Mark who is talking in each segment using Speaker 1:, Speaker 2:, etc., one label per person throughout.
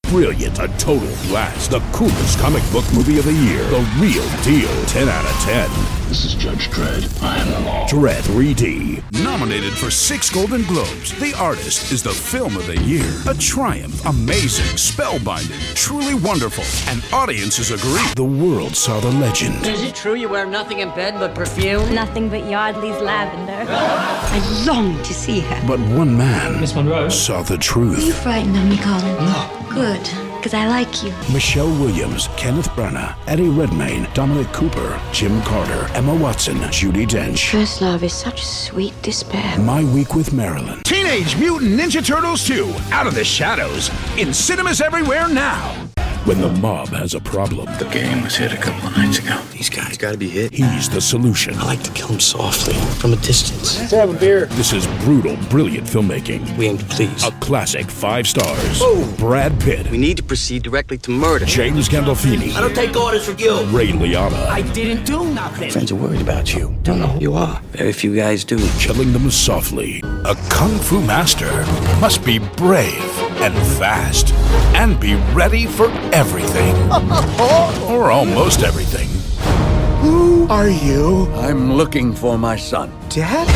Speaker 1: Brilliant, a total blast, the coolest comic book movie of the year, the real deal, 10 out of 10.
Speaker 2: This is Judge Dredd. I am the law.
Speaker 1: Dredd 3D. Nominated for 6 Golden Globes, The Artist is the film of the year. A triumph, amazing, spellbinding, truly wonderful. And audiences agree. The world saw the legend.
Speaker 3: Is it true you wear nothing in bed but perfume?
Speaker 4: Nothing but Yardley's lavender. I long to see her.
Speaker 1: But one man
Speaker 5: Miss Monroe
Speaker 1: saw the truth.
Speaker 4: Are you frightened of me, Colin?
Speaker 5: No.
Speaker 4: Good, because I like you.
Speaker 1: Michelle Williams, Kenneth Branagh, Eddie Redmayne, Dominic Cooper, Jim Carter, Emma Watson, Judi Dench.
Speaker 4: First love is such sweet despair.
Speaker 1: My Week with Marilyn.
Speaker 6: Teenage Mutant Ninja Turtles 2, Out of the Shadows, in cinemas everywhere now.
Speaker 1: When the mob has a problem,
Speaker 2: The game was hit a couple of nights ago.
Speaker 7: These guys gotta be hit.
Speaker 1: he's the solution.
Speaker 7: I like to kill them softly, from a distance.
Speaker 5: Let's have a beer.
Speaker 1: This is brutal, brilliant filmmaking.
Speaker 7: We aim to please.
Speaker 1: A classic 5 stars. Brad Pitt,
Speaker 7: We need to proceed directly to murder.
Speaker 1: James Gandolfini,
Speaker 7: I don't take orders from you.
Speaker 1: Ray Liotta,
Speaker 3: I didn't do nothing.
Speaker 7: Friends are worried about you. Don't know who you are. Very few guys do.
Speaker 1: killing them softly. A kung fu master must be brave and fast and be ready for everything. Or almost everything.
Speaker 6: Who are you?
Speaker 8: I'm looking for my son.
Speaker 6: Dad?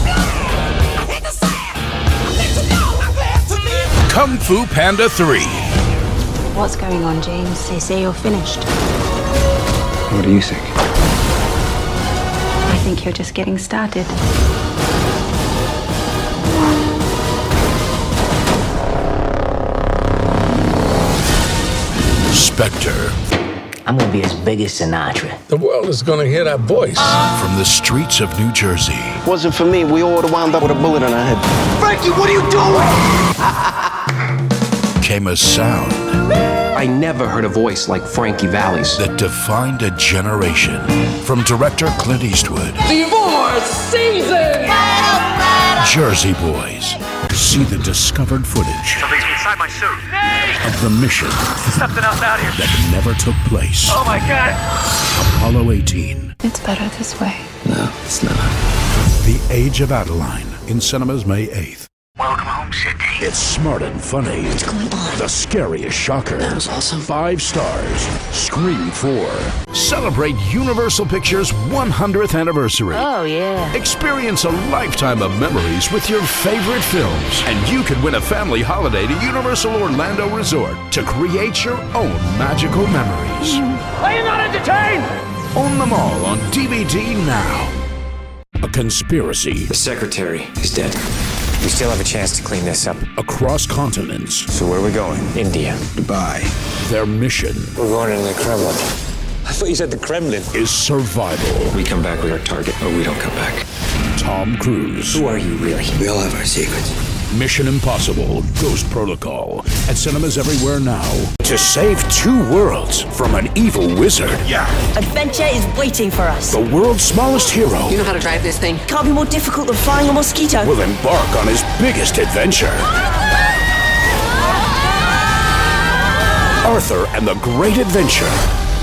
Speaker 1: Kung Fu Panda 3.
Speaker 4: What's going on, James? They say you're finished.
Speaker 8: What do you think?
Speaker 4: I think you're just getting started.
Speaker 1: Spectre.
Speaker 3: I'm gonna be as big as Sinatra.
Speaker 5: The world is gonna hear that voice.
Speaker 1: From the streets of New Jersey
Speaker 7: Wasn't for me, we all would have wound up with a bullet in our head. Frankie, what are you doing?
Speaker 1: came a sound
Speaker 9: I never heard a voice like Frankie Valli's.
Speaker 1: that defined a generation. From director Clint Eastwood.
Speaker 3: Divorce season!
Speaker 1: Jersey Boys. See the discovered footage
Speaker 10: Something's inside my suit.
Speaker 1: of the mission
Speaker 10: Something else out here.
Speaker 1: that never took place.
Speaker 10: Oh my God.
Speaker 1: Apollo 18.
Speaker 4: It's better this way.
Speaker 7: No, it's not.
Speaker 1: The Age of Adeline in cinemas May 8th.
Speaker 10: Welcome home, Sydney.
Speaker 1: It's smart and funny.
Speaker 4: What's going on?
Speaker 1: The scariest shocker.
Speaker 7: That was awesome.
Speaker 1: 5 stars. Scream 4. Celebrate Universal Pictures' 100th anniversary.
Speaker 3: Oh, yeah.
Speaker 1: Experience a lifetime of memories with your favorite films. And you could win a family holiday to Universal Orlando Resort to create your own magical memories.
Speaker 10: Are you not entertained?
Speaker 1: Own them all on DVD now. A conspiracy
Speaker 9: The secretary is dead. We still have a chance to clean this up.
Speaker 1: across continents.
Speaker 9: So where are we going? India.
Speaker 7: Dubai.
Speaker 1: Their mission
Speaker 9: We're going to the Kremlin. I thought you said the Kremlin.
Speaker 1: is survival.
Speaker 9: We come back with our target, or we don't come back.
Speaker 1: Tom Cruise.
Speaker 9: Who are you really?
Speaker 7: We all have our secrets.
Speaker 1: Mission Impossible Ghost Protocol at cinemas everywhere now. To save 2 worlds from an evil wizard. Yeah.
Speaker 3: Adventure is waiting for us.
Speaker 1: The world's smallest hero
Speaker 3: You know how to drive this thing? Can't be more difficult than flying a mosquito.
Speaker 1: will embark on his biggest adventure. Arthur and the Great Adventure.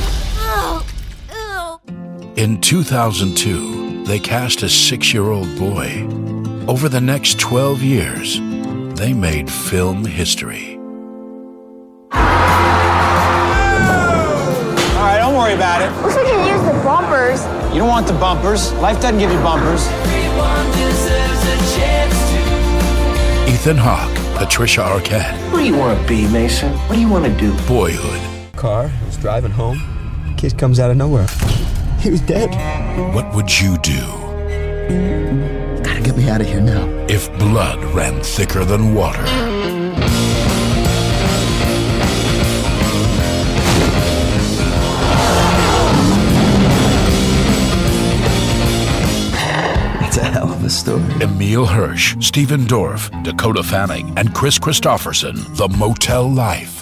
Speaker 1: In 2002, they cast a 6-year-old boy. Over the next 12 years, they made film history.
Speaker 6: All right, don't worry about it.
Speaker 11: Looks like you used the bumpers.
Speaker 6: You don't want the bumpers. Life doesn't give you bumpers.
Speaker 1: Ethan Hawke, Patricia Arquette,
Speaker 9: What do you want to be, Mason? What do you want to do?
Speaker 1: Boyhood.
Speaker 8: Car was driving home. Kid comes out of nowhere. He was dead.
Speaker 1: What would you do
Speaker 7: Gotta get me out of here now.
Speaker 1: if blood ran thicker than water?
Speaker 7: It's a hell of a story.
Speaker 1: Emile Hirsch, Stephen Dorff, Dakota Fanning, and Chris Christopherson, The Motel Life.